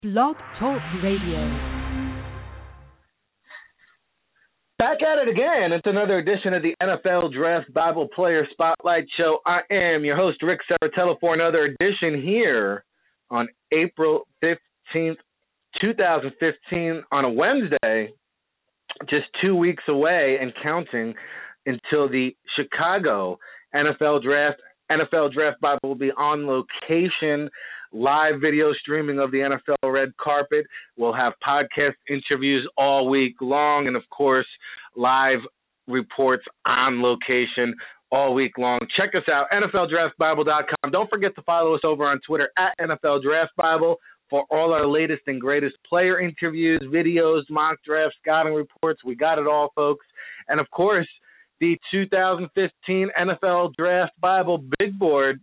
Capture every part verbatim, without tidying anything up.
Blog Talk Radio. Back at it again. It's another edition of the N F L Draft Bible Player Spotlight Show. I am your host, Rick Serritella, for another edition here on April fifteenth, twenty fifteen, on a Wednesday, just two weeks away and counting until the Chicago N F L Draft. N F L Draft Bible will be on location, live video streaming of the N F L red carpet. We'll have podcast interviews all week long, and of course, live reports on location all week long. Check us out, N F L Draft Bible dot com. Don't forget to follow us over on Twitter at N F L Draft Bible for all our latest and greatest player interviews, videos, mock drafts, scouting reports. We got it all, folks. And of course, the two thousand fifteen N F L Draft Bible Big Board,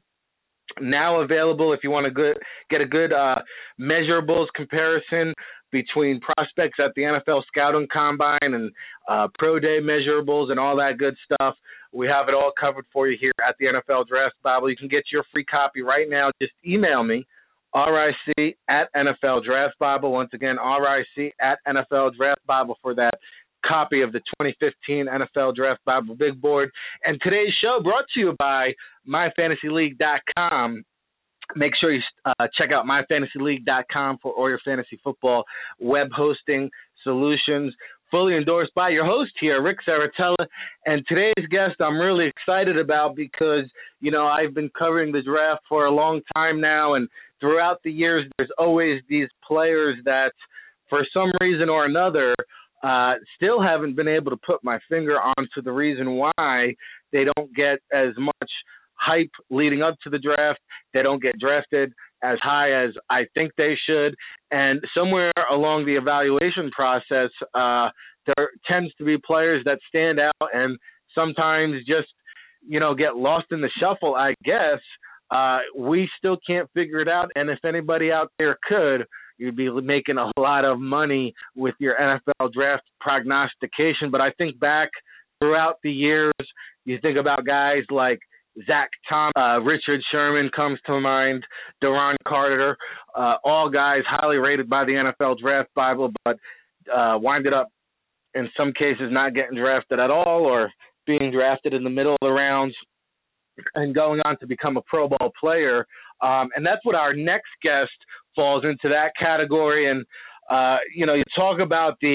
now available if you want to good, get a good uh, measurables comparison between prospects at the N F L Scouting Combine and uh, Pro Day measurables and all that good stuff. We have it all covered for you here at the N F L Draft Bible. You can get your free copy right now. Just email me, R I C at N F L Draft Bible. Once again, R I C at N F L Draft Bible for that copy of the twenty fifteen N F L Draft Bible Big Board. And today's show brought to you by my fantasy league dot com. Make sure you uh, check out my fantasy league dot com for all your fantasy football web hosting solutions. Fully endorsed by your host here, Rick Serritella. And today's guest I'm really excited about because, you know, I've been covering the draft for a long time now, and throughout the years there's always these players that for some reason or another Uh, still haven't been able to put my finger onto the reason why they don't get as much hype leading up to the draft. They don't get drafted as high as I think they should. And somewhere along the evaluation process, uh, there tends to be players that stand out and sometimes just, you know, get lost in the shuffle, I guess. Uh, we still can't figure it out. And if anybody out there could, you'd be making a lot of money with your N F L draft prognostication. But I think back throughout the years, you think about guys like Zach Thomas, uh, Richard Sherman comes to mind, Duron Carter, uh, all guys highly rated by the N F L Draft Bible, but uh, winded up in some cases not getting drafted at all or being drafted in the middle of the rounds and going on to become a Pro Bowl player. Um, and that's what our next guest falls into, that category. And, uh, you know, you talk about the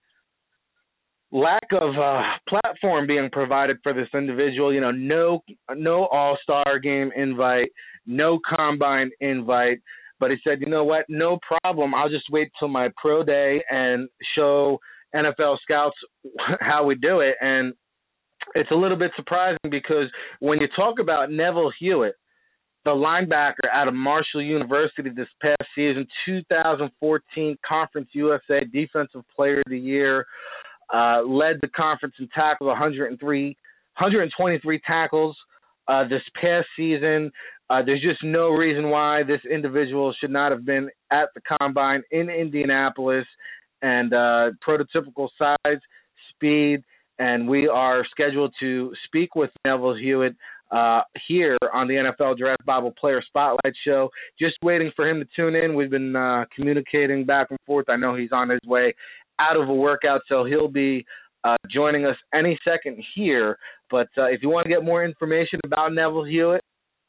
lack of uh, platform being provided for this individual, you know, no no all-star game invite, no combine invite. But he said, you know what, no problem. I'll just wait till my pro day and show N F L scouts how we do it. And it's a little bit surprising because when you talk about Neville Hewitt, the linebacker out of Marshall University this past season, two thousand fourteen Conference U S A Defensive Player of the Year, uh, led the conference in tackles, one hundred three, one hundred twenty-three tackles uh, this past season. Uh, there's just no reason why this individual should not have been at the Combine in Indianapolis, and uh, prototypical size, speed, and we are scheduled to speak with Neville Hewitt uh, here on the N F L Draft Bible Player Spotlight Show. Just waiting for him to tune in. We've been uh, communicating back and forth. I know he's on his way out of a workout, so he'll be uh, joining us any second here. But uh, if you want to get more information about Neville Hewitt,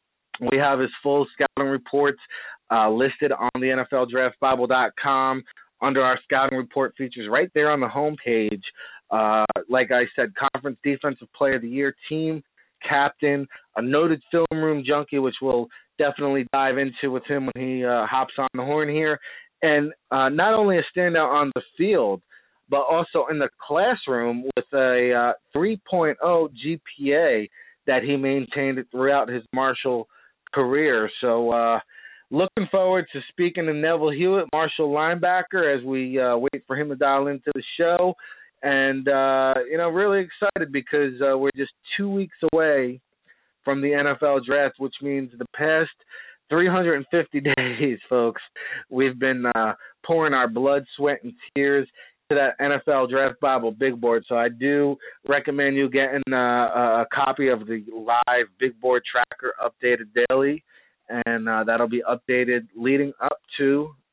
we have his full scouting reports uh, listed on the N F L Draft Bible dot com under our scouting report features right there on the homepage. Uh, like I said, Conference Defensive Player of the Year, team captain, a noted film room junkie, which we'll definitely dive into with him when he uh, hops on the horn here. And uh, not only a standout on the field, but also in the classroom with a uh, three point oh G P A that he maintained throughout his Marshall career. So uh, looking forward to speaking to Neville Hewitt, Marshall linebacker, as we uh, wait for him to dial into the show. And, uh, you know, really excited because uh, we're just two weeks away from the N F L draft, which means the past three hundred fifty days, folks, we've been uh, pouring our blood, sweat, and tears to that N F L Draft Bible Big Board. So I do recommend you getting uh, a copy of the live Big Board Tracker updated daily, and uh, that'll be updated leading up to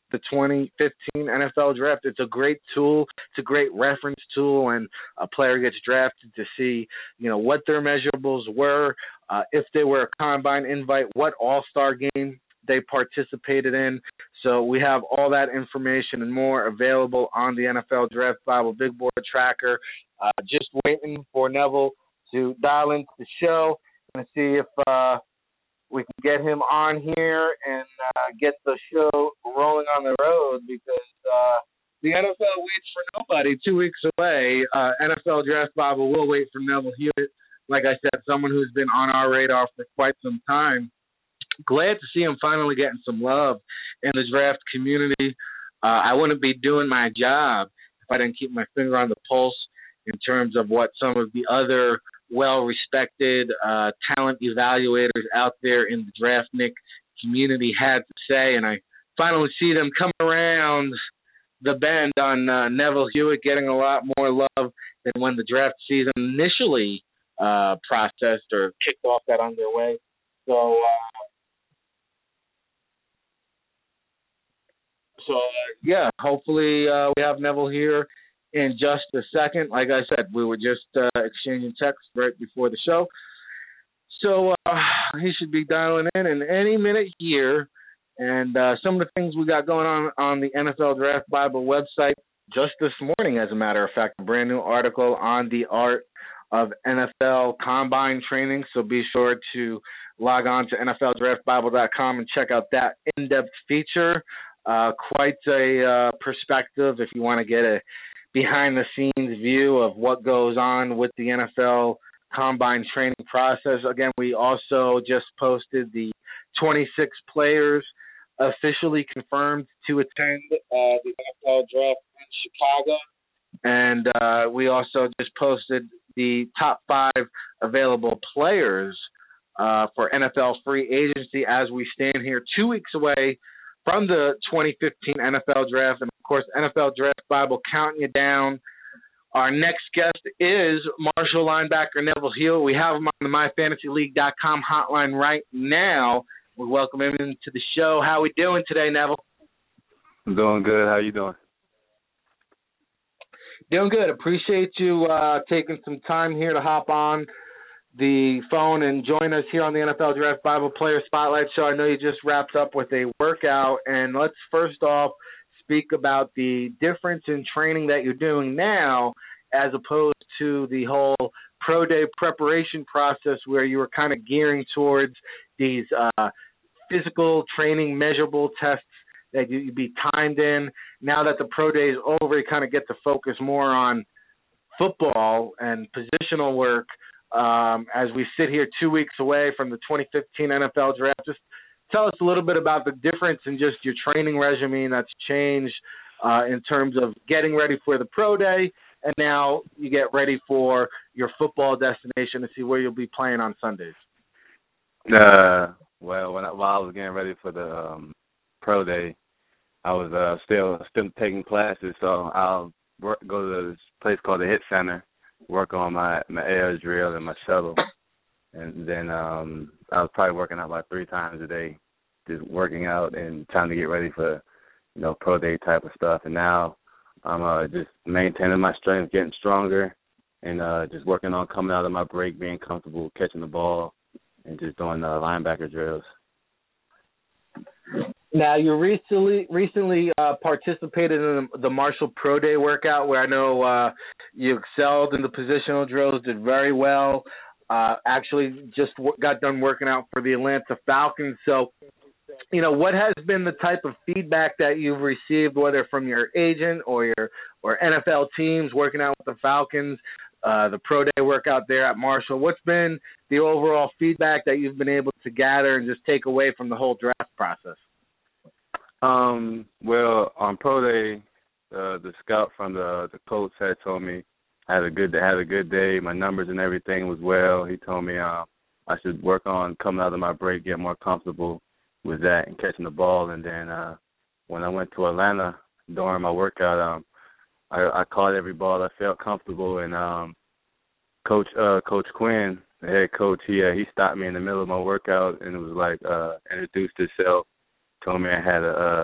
the twenty fifteen N F L Draft. It's a great tool. It's a great reference tool, and a player gets drafted to see, you know, what their measurables were, uh, if they were a combine invite, what all-star game they participated in. So we have all that information and more available on the N F L Draft Bible Big Board Tracker. Uh, just waiting for Neville to dial into the show and see if uh, we can get him on here and uh, get the show rolling on the road, because uh, the N F L waits for nobody. Two weeks away, uh, N F L Draft Bible will wait for Neville Hewitt. Like I said, someone who's been on our radar for quite some time. Glad to see him finally getting some love in the draft community. Uh, I wouldn't be doing my job if I didn't keep my finger on the pulse in terms of what some of the other well-respected uh, talent evaluators out there in the DraftNik community had to say, and I finally see them come around the bend on uh, Neville Hewitt getting a lot more love than when the draft season initially uh, processed or kicked off that underway. So, uh, so uh, yeah, hopefully uh, we have Neville here in just a second. Like I said, we were just uh, exchanging texts right before the show. So uh, he should be dialing in in any minute here. And uh, some of the things we got going on on the N F L Draft Bible website just this morning, as a matter of fact, a brand new article on the art of N F L combine training. So be sure to log on to N F L draft bible dot com and check out that in-depth feature. Uh, quite a uh, perspective if you want to get a behind-the-scenes view of what goes on with the N F L combine training process. Again, we also just posted the twenty-six players officially confirmed to attend uh, the N F L draft in Chicago. And uh, we also just posted the top five available players uh, for N F L free agency as we stand here two weeks away from the twenty fifteen N F L draft. And, of course, N F L Draft Bible counting you down. Our next guest is Marshall linebacker Neville Hewitt. We have him on the my fantasy league dot com hotline right now. We welcome him into the show. How we doing today, Neville? I'm doing good. How you doing? Doing good. Appreciate you uh, taking some time here to hop on the phone and join us here on the N F L Draft Bible Player Spotlight Show. I know you just wrapped up with a workout, and let's first off speak about the difference in training that you're doing now as opposed to the whole pro day preparation process where you were kind of gearing towards these uh, physical training measurable tests that you'd be timed in. Now that the pro day is over, you kind of get to focus more on football and positional work. Um, as we sit here two weeks away from the twenty fifteen N F L draft, just tell us a little bit about the difference in just your training regimen that's changed uh, in terms of getting ready for the pro day, and now you get ready for your football destination to see where you'll be playing on Sundays. Uh, well, when I, while I was getting ready for the um, pro day, I was uh, still still taking classes, so I'll work, go to this place called the Hit Center, work on my, my air drill and my shuttle. And then um, I was probably working out like three times a day, just working out and trying to get ready for, you know, pro day type of stuff. And now I'm uh, just maintaining my strength, getting stronger, and uh, just working on coming out of my break, being comfortable catching the ball, and just doing uh, linebacker drills. Now, you recently recently uh, participated in the Marshall Pro Day workout, where I know uh, you excelled in the positional drills, did very well. Uh, actually, just w- got done working out for the Atlanta Falcons. So, you know, what has been the type of feedback that you've received, whether from your agent or your or N F L teams working out with the Falcons, uh, the Pro Day workout there at Marshall? What's been the overall feedback that you've been able to gather and just take away from the whole draft process? Um, well, on Pro Day, uh, the scout from the the Colts had told me I had a good had a good day. My numbers and everything was well. He told me uh, I should work on coming out of my break, get more comfortable with that and catching the ball. And then uh, when I went to Atlanta during my workout, um, I, I caught every ball. I felt comfortable. And um, Coach uh, Coach Quinn, the head coach, he uh, he stopped me in the middle of my workout and it was like uh, introduced himself. Told me I had a uh,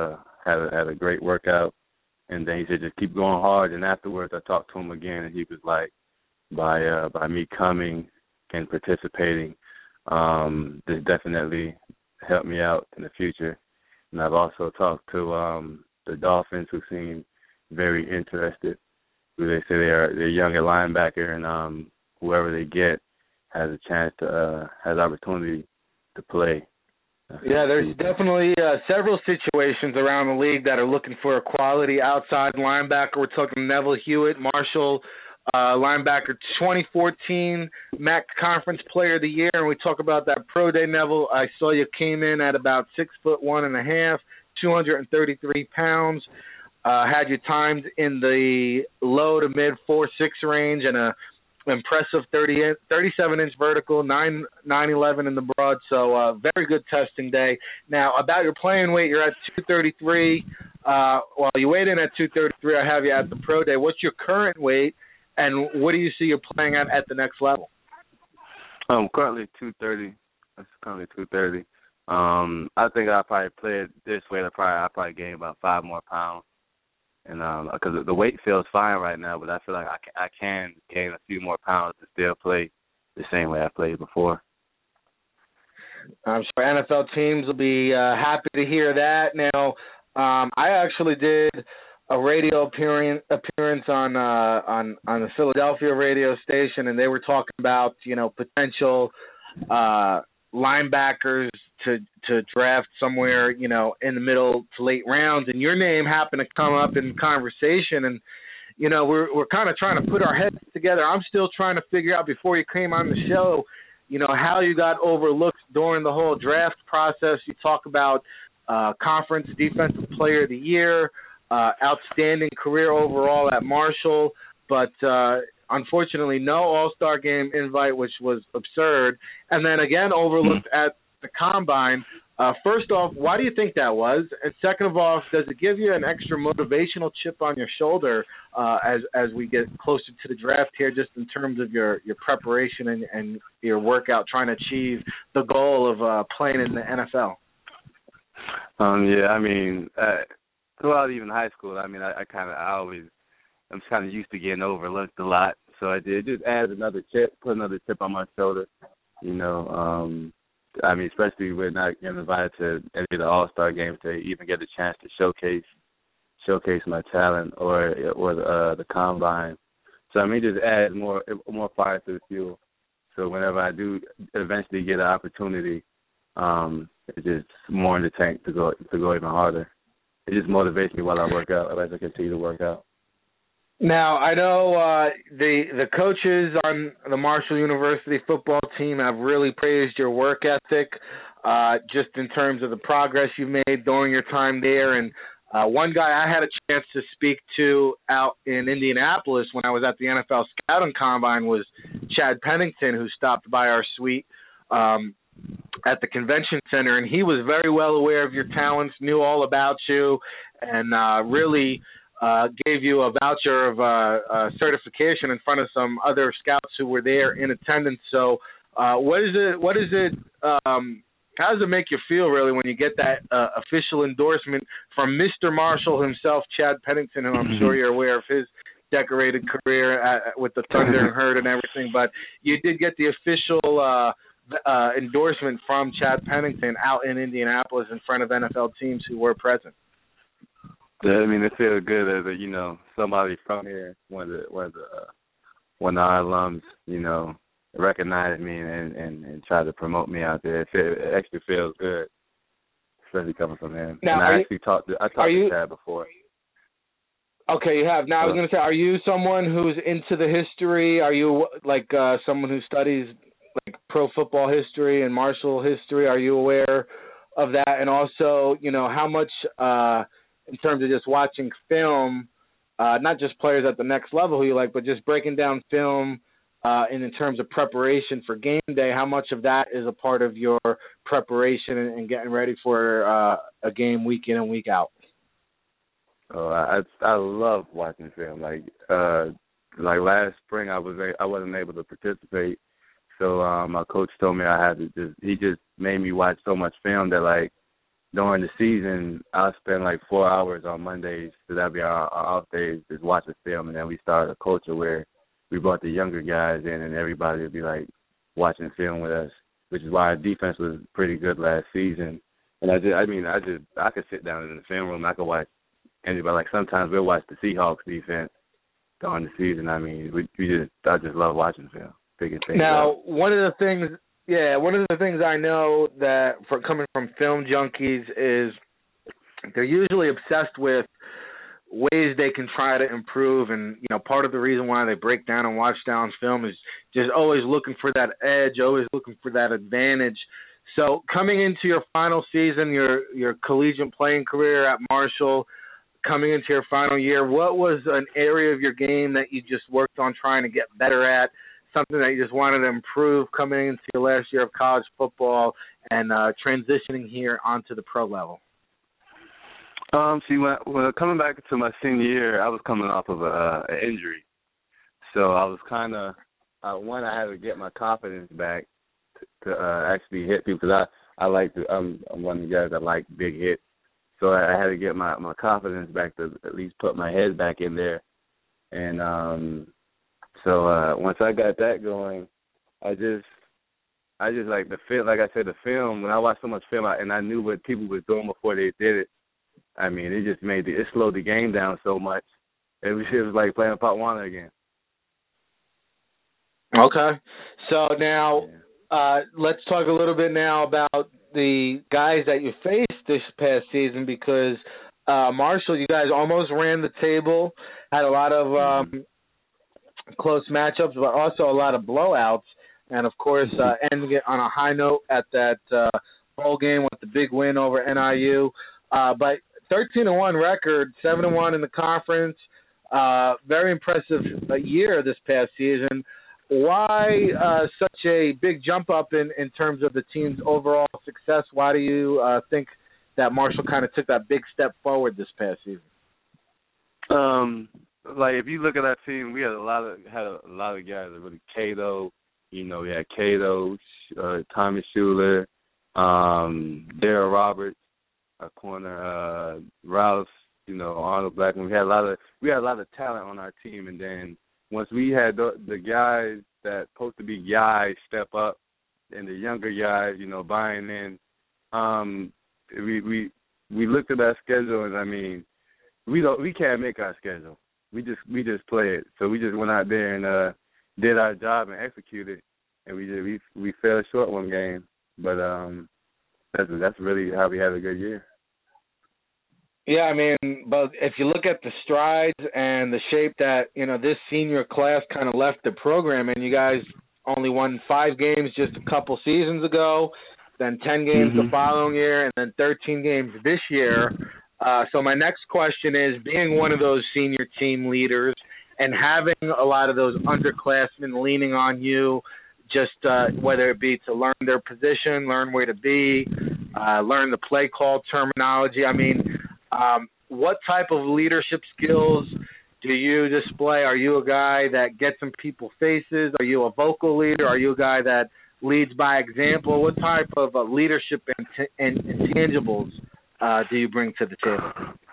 had a, had a great workout. And then he said, just keep going hard. And afterwards, I talked to him again, and he was like, by uh, by me coming and participating, um, this definitely helped me out in the future. And I've also talked to um, the Dolphins, who seem very interested. Who they say they are they're young at linebacker, and um, whoever they get has a chance to uh, has opportunity to play. Yeah, there's definitely uh, several situations around the league that are looking for a quality outside linebacker. We're talking Neville Hewitt, Marshall, uh, linebacker twenty fourteen M A C Conference Player of the Year. And we talk about that pro day, Neville. I saw you came in at about six foot one and a half, two hundred thirty-three pounds. Uh, had you timed in the low to mid four six range and a impressive thirty, thirty-seven inch vertical, nine eleven in the broad, so uh, very good testing day. Now, about your playing weight, you're at two thirty-three. Uh, well, you weighed in at two thirty-three. I have you at the pro day. What's your current weight, and what do you see you playing at at the next level? Um, currently two thirty. That's currently two thirty. Um, I think I'll probably play it this way. I'll probably, I'll probably gain about five more pounds. And um, because the weight feels fine right now, but I feel like I can, I can gain a few more pounds to still play the same way I played before. I'm sure N F L teams will be uh, happy to hear that. Now, um, I actually did a radio appearance appearance on uh, on on the Philadelphia radio station, and they were talking about you know potential uh, linebackers to to draft somewhere, you know, in the middle to late rounds, and your name happened to come up in conversation, and you know, we're we're kind of trying to put our heads together. I'm still trying to figure out before you came on the show, you know, how you got overlooked during the whole draft process. You talk about uh, conference defensive player of the year, uh, outstanding career overall at Marshall, but uh, unfortunately no All-Star game invite, which was absurd, and then again overlooked at the Combine. Uh, first off, why do you think that was? And second of all, does it give you an extra motivational chip on your shoulder uh, as as we get closer to the draft here, just in terms of your, your preparation and, and your workout trying to achieve the goal of uh, playing in the N F L? Um, yeah, I mean, uh, throughout even high school, I mean, I, I kind of, I always, I'm kind of used to getting overlooked a lot. So I did just add another chip, put another chip on my shoulder, you know, um, I mean, especially with not getting invited to any of the All-Star games to even get a chance to showcase showcase my talent or or the, uh, the Combine. So, I mean, just add more more fire to the fuel. So whenever I do eventually get an opportunity, um, it's just more in the tank to go to go even harder. It just motivates me while I work out, as I continue to work out. Now, I know uh, the the coaches on the Marshall University football team have really praised your work ethic, uh, just in terms of the progress you've made during your time there. And uh, one guy I had a chance to speak to out in Indianapolis when I was at the N F L Scouting Combine was Chad Pennington, who stopped by our suite um, at the convention center, and he was very well aware of your talents, knew all about you, and uh, really – Uh, gave you a voucher of uh, uh, certification in front of some other scouts who were there in attendance. So, uh, what is it? What is it? Um, how does it make you feel, really, when you get that uh, official endorsement from Mister Marshall himself, Chad Pennington, who I'm sure you're aware of his decorated career at, with the Thunder and Herd and everything, but you did get the official uh, uh, endorsement from Chad Pennington out in Indianapolis in front of N F L teams who were present. Yeah, I mean, it feels good as a, you know, somebody from here, one of the one of the uh, one of our alums, you know, recognize me and, and, and try to promote me out there. It, feel, it actually feels good, especially coming from him. Now, and I you, actually talked to I talked to Chad before. Okay, you have. Now, I was going to say, are you someone who's into the history? Are you like uh, someone who studies like pro football history and Marshall history? Are you aware of that? And also, you know, how much uh, in terms of just watching film, uh, not just players at the next level who you like, but just breaking down film uh, and in terms of preparation for game day, how much of that is a part of your preparation and, and getting ready for uh, a game week in and week out? Oh, I I love watching film. Like uh, like last spring, I was I wasn't able to participate, so um, my coach told me I had to just. He just made me watch so much film that like during the season, I'll spend like four hours on Mondays, so that'll be our, our off days, just watching film, and then we started a culture where we brought the younger guys in, and everybody would be like watching film with us, which is why our defense was pretty good last season. And I just, I mean, I just, I could sit down in the film room, I could watch anybody. Like sometimes we'll watch the Seahawks defense during the season. I mean, we, we just, I just love watching film, picking things Now, up. one of the things. Yeah, one of the things I know that for coming from film junkies is they're usually obsessed with ways they can try to improve, and you know, part of the reason why they break down and watch down film is just always looking for that edge, always looking for that advantage. So, coming into your final season, your your collegiate playing career at Marshall, coming into your final year, what was an area of your game that you just worked on trying to get better at? Something that you just wanted to improve coming into your last year of college football and uh, transitioning here onto the pro level? Um, see, when, when coming back to my senior year, I was coming off of a, an injury, so I was kind of uh, one. I had to get my confidence back to, to uh, actually hit people because I I like to. I'm, I'm one of the guys that like big hits, so I, I had to get my my confidence back to at least put my head back in there, and um. So uh, once I got that going, I just, I just like the film. Like I said, the film. When I watched so much film, I, and I knew what people was doing before they did it. I mean, it just made the, it slowed the game down so much. It was, it was like playing Pop Warner again. Okay, so now uh, let's talk a little bit now about the guys that you faced this past season because uh, Marshall, you guys almost ran the table, had a lot of. Um, mm-hmm. close matchups, but also a lot of blowouts, and of course, uh, ending it on a high note at that uh, bowl game with the big win over N I U. Uh, but thirteen and one record, seven and one in the conference. Uh, very impressive uh, year this past season. Why uh, such a big jump up in, in terms of the team's overall success? Why do you uh, think that Marshall kind of took that big step forward this past season? Um. Like if you look at that team, we had a lot of had a, a lot of guys that really Cato, you know, we had Cato, uh, Tommy Schuler, um, Darryl Roberts, a corner, uh, Ralph, you know, Arnold Blackman. We had a lot of we had a lot of talent on our team, and then once we had the, the guys that supposed to be guys step up, and the younger guys, you know, buying in, um, we we we looked at our schedule, and I mean, we don't we can't make our schedule. We just we just play it. So we just went out there and uh, did our job and executed, and we did, we we fell short one game, but um, that's that's really how we had a good year. Yeah, I mean, but if you look at the strides and the shape that you know this senior class kind of left the program, and you guys only won five games just a couple seasons ago, then ten games mm-hmm. the following year, and then thirteen games this year. Uh, so my next question is, being one of those senior team leaders and having a lot of those underclassmen leaning on you, just uh, whether it be to learn their position, learn where to be, uh, learn the play call terminology. I mean, um, what type of leadership skills do you display? Are you a guy that gets in people's faces? Are you a vocal leader? Are you a guy that leads by example? What type of uh, leadership and, t- and intangibles Uh, do you bring to the table?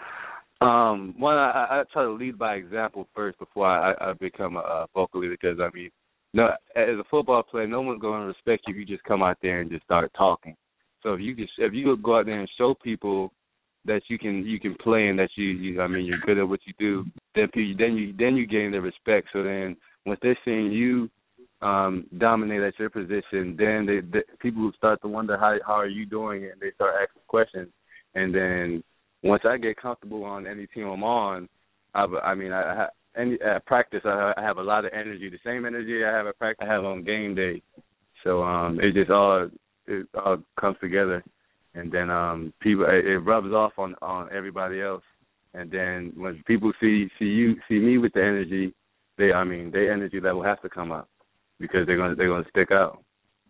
Um, one, I, I try to lead by example first before I, I become a, a vocal leader because, I mean, no, as a football player, no one's going to respect you if you just come out there and just start talking. So if you just, if you go out there and show people that you can you can play and that you, you I mean, you're good at what you do, then people, then you then you gain their respect. So then once they're seeing you um, dominate at your position, then they, they, people start to wonder how how are you doing it, and they start asking questions. And then once I get comfortable on any team I'm on, I, I mean, I, I any at practice I, I have a lot of energy, the same energy I have at practice I have on game day. So um, it just all it all comes together, and then um, people it, it rubs off on, on everybody else. And then when people see see you see me with the energy, they I mean their energy level has to come up because they're gonna they're gonna stick out.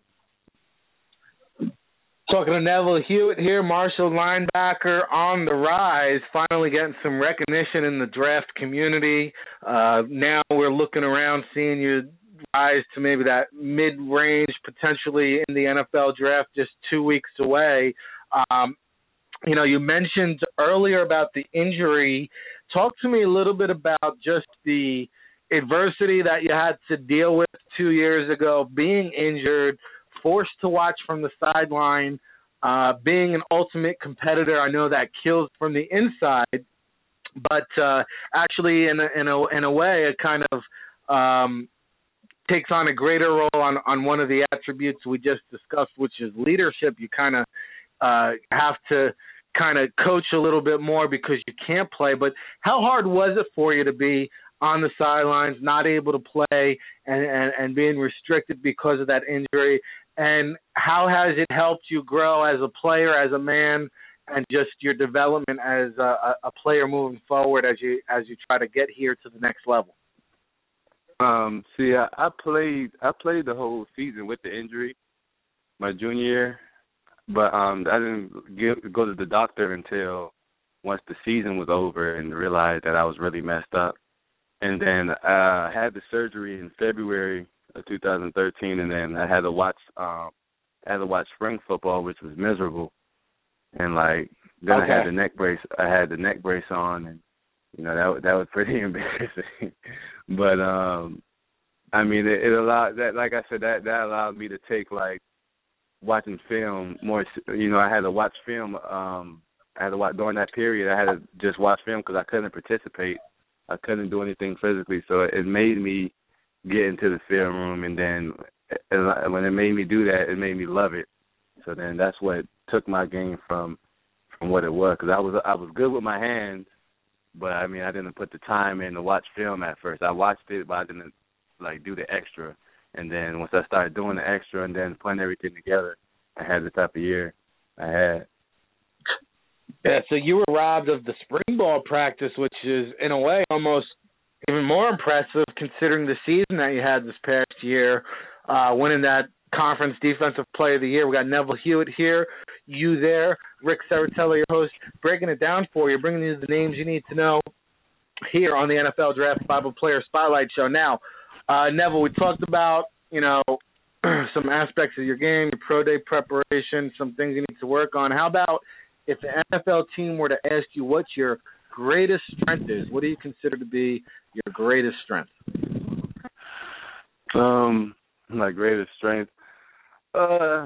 Talking to Neville Hewitt here, Marshall linebacker on the rise, finally getting some recognition in the draft community. Uh, now we're looking around, seeing you rise to maybe that mid-range, potentially in the N F L draft, just two weeks away. Um, you know, you mentioned earlier about the injury. Talk to me a little bit about just the adversity that you had to deal with two years ago, being injured, forced to watch from the sideline, uh, being an ultimate competitor. I know that kills from the inside, but uh, actually, in a, in a in a way, it kind of um, takes on a greater role on, on one of the attributes we just discussed, which is leadership. You kind of uh, have to kind of coach a little bit more because you can't play. But how hard was it for you to be on the sidelines, not able to play, and, and, and being restricted because of that injury? And how has it helped you grow as a player, as a man, and just your development as a, a player moving forward as you as you try to get here to the next level? Um, see, I, I played I played the whole season with the injury, my junior year, but um, I didn't get, go to the doctor until once the season was over and realized that I was really messed up. And then I had the surgery in February of two thousand thirteen, and then I had to watch um, I had to watch spring football, which was miserable. And like then okay. I had the neck brace. I had the neck brace on, and you know that that was pretty embarrassing. But um, I mean, it, it allowed that. Like I said, that that allowed me to take like watching film more. You know, I had to watch film. Um, I had to watch during that period. I had to just watch film because I couldn't participate. I couldn't do anything physically, so it made me get into the film room, and then when it made me do that, it made me love it. So then that's what took my game from from what it was, because I was I was good with my hands, but I mean I didn't put the time in to watch film at first. I watched it, but I didn't like do the extra. And then once I started doing the extra and then putting everything together, I had the type of year I had. Yeah, so you were robbed of the spring ball practice, which is, in a way, almost even more impressive considering the season that you had this past year, uh, winning that Conference Defensive Player of the Year. We got Neville Hewitt here, you there, Rick Serritella, your host, breaking it down for you, bringing you the names you need to know here on the N F L Draft Bible Player Spotlight Show. Now, uh, Neville, we talked about, you know, some aspects of your game, your pro day preparation, some things you need to work on. How about if the N F L team were to ask you what your greatest strength is, what do you consider to be your greatest strength? Um, my greatest strength? Uh,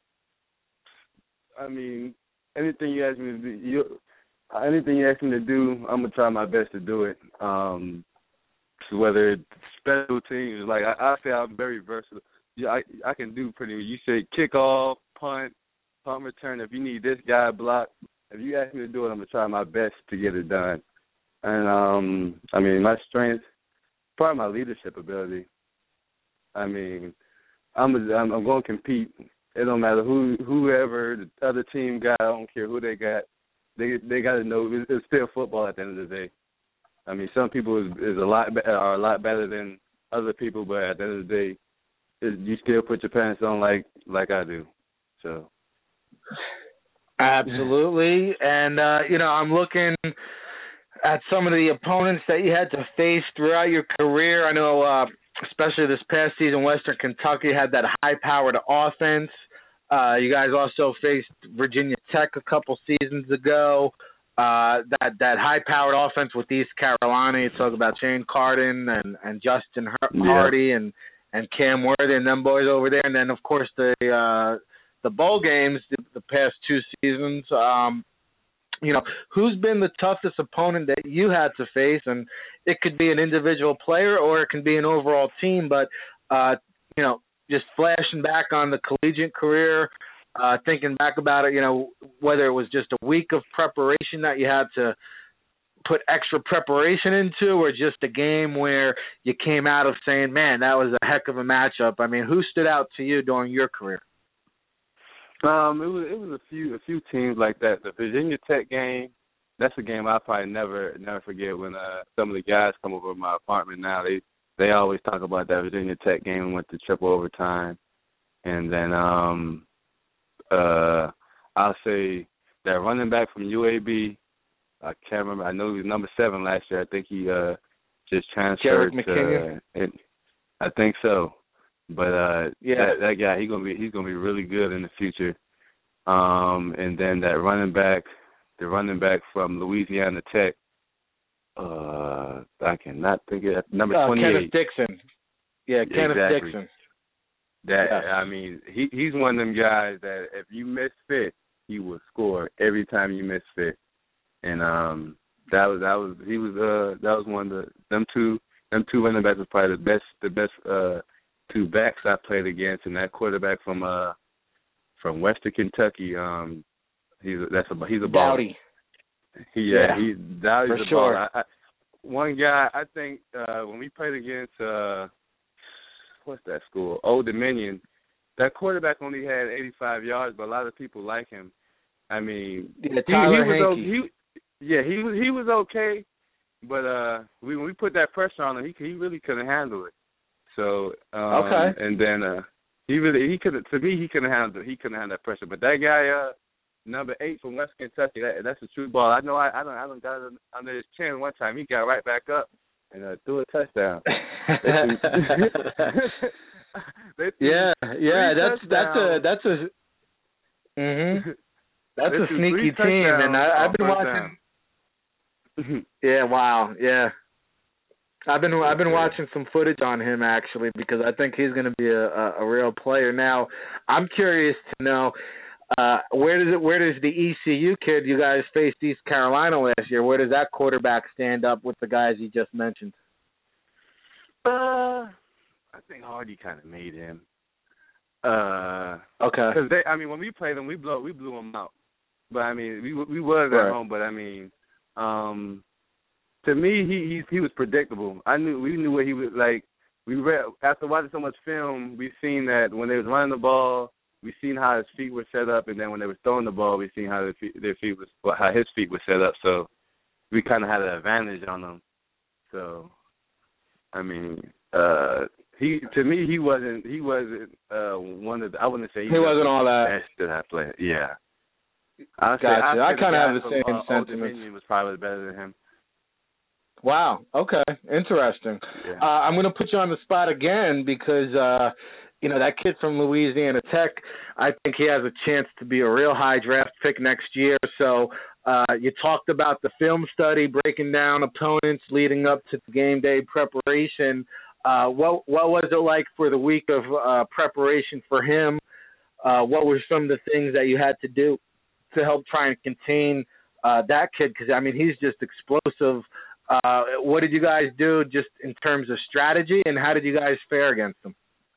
I mean, anything you ask me to do, you, anything you ask me to do, I'm gonna try my best to do it. Um, whether it's special teams, like I, I say, I'm very versatile. Yeah, I I can do pretty. You say kickoff, punt, punt return. If you need this guy block, if you ask me to do it, I'm gonna try my best to get it done. And um, I mean, my strength, probably my leadership ability. I mean, I'm a, I'm, I'm going to compete. It don't matter who whoever the other team got. I don't care who they got. They they got to know it's, it's still football at the end of the day. I mean, some people is, is a lot are a lot better than other people, but at the end of the day, it, you still put your pants on like like I do. So. Absolutely, and uh, you know, I'm looking at some of the opponents that you had to face throughout your career. I know. Uh, Especially this past season, Western Kentucky had that high-powered offense. Uh, you guys also faced Virginia Tech a couple seasons ago. Uh, that that high-powered offense with East Carolina. You talk about Shane Carden and, and Justin Hardy yeah. and, and Cam Worthy and them boys over there. And then, of course, the uh, the bowl games the, the past two seasons. Um, You know, who's been the toughest opponent that you had to face? And it could be an individual player or it can be an overall team. But, uh, you know, just flashing back on the collegiate career, uh, thinking back about it, you know, whether it was just a week of preparation that you had to put extra preparation into or just a game where you came out of saying, man, that was a heck of a matchup. I mean, who stood out to you during your career? Um, it was it was a few a few teams like that. The Virginia Tech game, that's a game I'll probably never never forget. When uh, some of the guys come over to my apartment now, they they always talk about that Virginia Tech game and went to triple overtime. And then um, uh, I'll say that running back from U A B, I can't remember. I know he was number seven last year. I think he uh, just transferred Jarek to. McKinnon? Uh, I think so. But uh, yeah, that, that guy, he's gonna be he's gonna be really good in the future. Um, and then that running back the running back from Louisiana Tech. Uh, I cannot think of it. Number uh, twenty-eight. Kenneth Dixon. Yeah, Kenneth exactly. Dixon. That yes. I mean, he he's one of them guys that if you misfit, he will score every time you misfit. And um, that was that was he was uh that was one of the them two them two running backs was probably the best the best uh two backs I played against, and that quarterback from uh from Western Kentucky, um he's a, that's a he's a baller. Dowdy. He, yeah, yeah, he Dowdy's For a sure. baller. I, I, one guy I think uh when we played against uh what's that school? Old Dominion, that quarterback only had eighty-five yards, but a lot of people like him. I mean, yeah, he, Tyler he was Hankey. he, yeah, he was he was okay, but uh, we, when we put that pressure on him, he he really couldn't handle it. So um, okay, and then uh, he really he could to me he couldn't handle it. He couldn't handle that pressure. But that guy, uh, number eight from West Kentucky, that, that's a true ball. I know I I don't I don't got it under his chin one time. He got right back up and uh, threw a touchdown. yeah, yeah, that's that's a that's a. Mhm. That's a sneaky team, and I, I've been watching. yeah, wow, yeah. I've been I've been watching some footage on him actually because I think he's going to be a, a, a real player. Now, I'm curious to know uh, where does it where does the E C U kid you guys faced East Carolina last year? Where does that quarterback stand up with the guys you just mentioned? Uh, I think Hardy kind of made him. Uh, okay. Because they, I mean, when we played them, we blew we blew them out. But I mean, we we was at right. home. But I mean, um, to me, he, he he was predictable. I knew we knew what he was like. We read after watching so much film, we seen that when they was running the ball, we seen how his feet were set up, and then when they were throwing the ball, we seen how their feet, their feet was how his feet were set up. So we kind of had an advantage on them. So I mean, uh, he to me he wasn't he wasn't uh, one of the, I wouldn't say he, he wasn't all that best that I played. Yeah. I gotcha. I, I kind of have the same from, uh, sentiment. Old Dominion was probably better than him. Wow. Okay. Interesting. Yeah. Uh, I'm going to put you on the spot again because, uh, you know, that kid from Louisiana Tech, I think he has a chance to be a real high draft pick next year. So uh, you talked about the film study, breaking down opponents leading up to the game day preparation. Uh, what what was it like for the week of uh, preparation for him? Uh, what were some of the things that you had to do to help try and contain uh, that kid? Because, I mean, he's just explosive. Uh, what did you guys do just in terms of strategy, and how did you guys fare against him?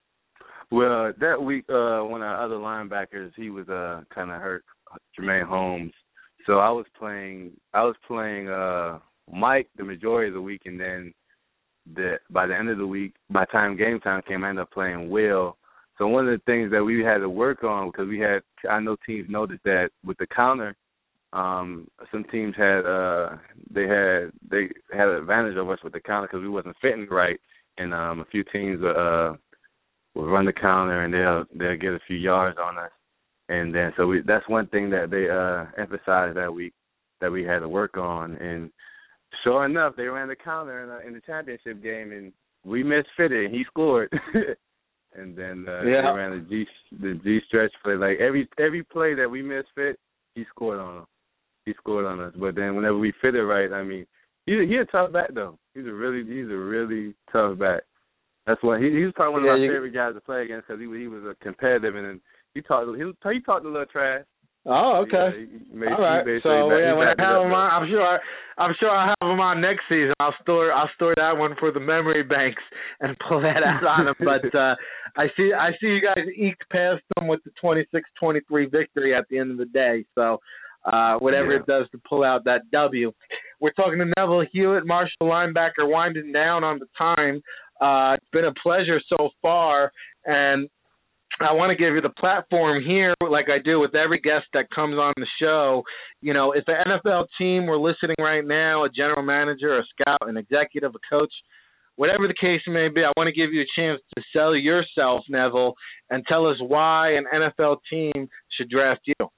Well, that week, uh, one of our other linebackers, he was uh, kind of hurt, Jermaine Holmes. So I was playing, I was playing uh, Mike the majority of the week, and then the by the end of the week, by the time game time came, I ended up playing Will. So one of the things that we had to work on, because we had, I know teams noticed that with the counter, um, some teams had, uh, they had, they had an advantage over us with the counter because we wasn't fitting right, and um, a few teams uh, will run the counter and they'll they'll get a few yards on us, and then so we that's one thing that they uh, emphasized that week that we had to work on, and sure enough, they ran the counter in, uh, in the championship game, and we misfitted, and he scored. And then uh, yeah. they ran the G the G stretch play. Like every every play that we misfit, he scored on us. He scored on us. But then whenever we fit it right, I mean, he's a, he's a tough back though. He's a really he's a really tough back. That's why he, he was probably one of yeah, my you, favorite guys to play against because he he was a competitive and he talked he he talked a little trash. Oh, okay. He, he made, all right. He so back, yeah, when I have up, him on, I'm sure I, I'm sure I'll have him on next season. I'll store I'll store that one for the memory banks and pull that out on him. But uh, I see I see you guys eked past them with the twenty-six twenty-three victory at the end of the day. So uh, whatever yeah. it does to pull out that W. We're talking to Neville Hewitt, Marshall linebacker, winding down on the time. Uh, it's been a pleasure so far, and I want to give you the platform here, like I do with every guest that comes on the show. You know, if an N F L team were listening right now, a general manager, a scout, an executive, a coach, whatever the case may be, I want to give you a chance to sell yourself, Neville, and tell us why an N F L team should draft you.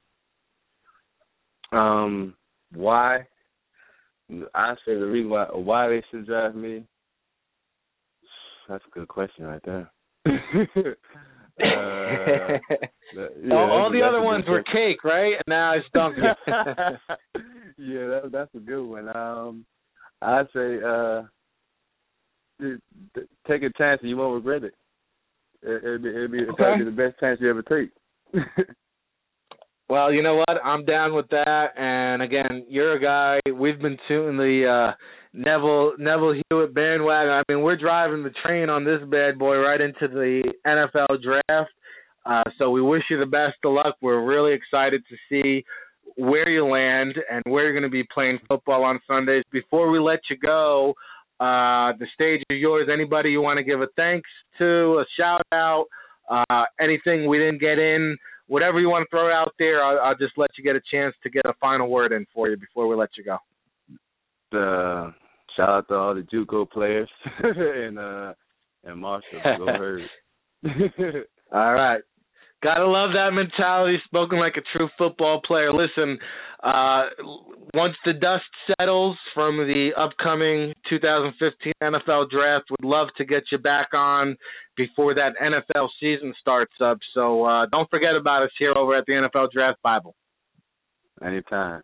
Um, why? I say the reason why, why they should draft me. That's a good question right there. Uh, yeah, all all that's, the that's other ones were cake, right? And now it's Dunkin'. Yeah, that, that's a good one. Um, I'd say uh, take a chance and you won't regret it. it it'd be, it'd be, it'd Okay. probably be the best chance you ever take. Well, you know what? I'm down with that. And again, you're a guy. We've been tuning the uh, Neville Neville Hewitt bandwagon. I mean, we're driving the train on this bad boy right into the N F L draft. Uh, so we wish you the best of luck. We're really excited to see where you land and where you're going to be playing football on Sundays. Before we let you go, uh, the stage is yours. Anybody you want to give a thanks to, a shout out, uh, anything we didn't get in, whatever you want to throw out there, I'll, I'll just let you get a chance to get a final word in for you before we let you go. Uh, shout out to all the JUCO players and uh, and Marshall. Go Herd. All right. Gotta love that mentality, spoken like a true football player. Listen, uh, once the dust settles from the upcoming two thousand fifteen N F L draft, would love to get you back on before that N F L season starts up. So uh, don't forget about us here over at the N F L Draft Bible. Anytime.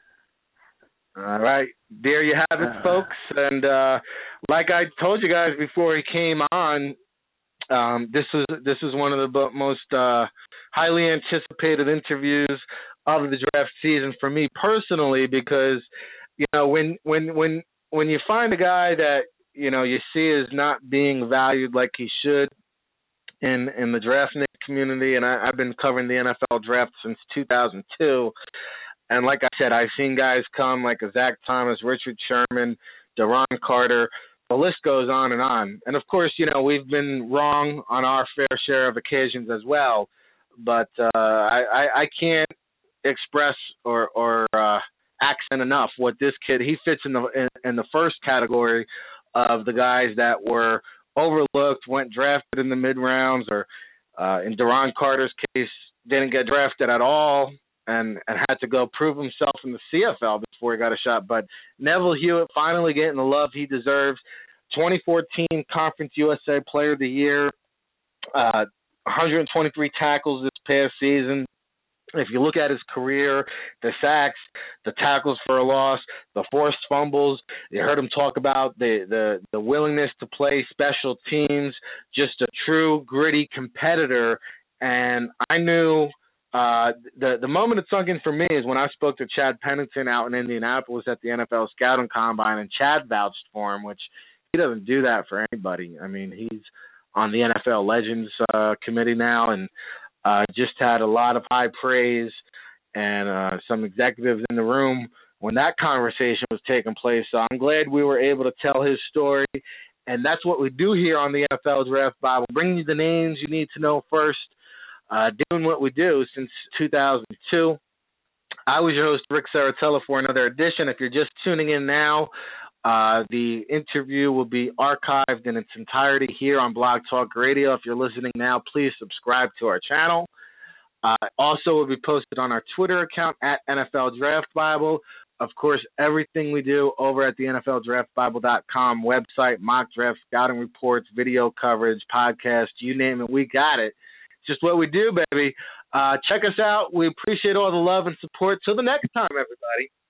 All right. There you have it, folks. And uh, like I told you guys before he came on, Um, this was this was one of the most uh, highly anticipated interviews of the draft season for me personally, because you know when when when when you find a guy that you know you see is not being valued like he should in in the draft community, and I, I've been covering the N F L draft since two thousand two, and like I said, I've seen guys come like a Zach Thomas, Richard Sherman, Deron Carter. The list goes on and on. And, of course, you know, we've been wrong on our fair share of occasions as well. But uh, I, I, I can't express or, or uh, accent enough what this kid, he fits in the in, in the first category of the guys that were overlooked, went drafted in the mid-rounds, or uh, in Deron Carter's case, didn't get drafted at all and, and had to go prove himself in the C F L before he got a shot. But Neville Hewitt finally getting the love he deserves. twenty fourteen Conference U S A Player of the Year, uh, one hundred twenty-three tackles this past season. If you look at his career, the sacks, the tackles for a loss, the forced fumbles, you heard him talk about the, the, the willingness to play special teams, just a true gritty competitor. And I knew uh, the, the moment it sunk in for me is when I spoke to Chad Pennington out in Indianapolis at the N F L Scouting Combine, and Chad vouched for him, which he doesn't do that for anybody. I mean, he's on the N F L Legends uh, committee now, and uh, just had a lot of high praise and uh, some executives in the room when that conversation was taking place. So I'm glad we were able to tell his story, and that's what we do here on the N F L Draft Bible, bringing you the names you need to know first, uh, doing what we do since two thousand two. I was your host, Rick Saratella, for another edition. If you're just tuning in now, Uh, the interview will be archived in its entirety here on Blog Talk Radio. If you're listening now, please subscribe to our channel. Uh, also, will be posted on our Twitter account at N F L Draft Bible. Of course, everything we do over at the N F L Draft Bible dot com website, mock draft, scouting reports, video coverage, podcast, you name it, we got it. It's just what we do, baby. Uh, check us out. We appreciate all the love and support. Till the next time, everybody.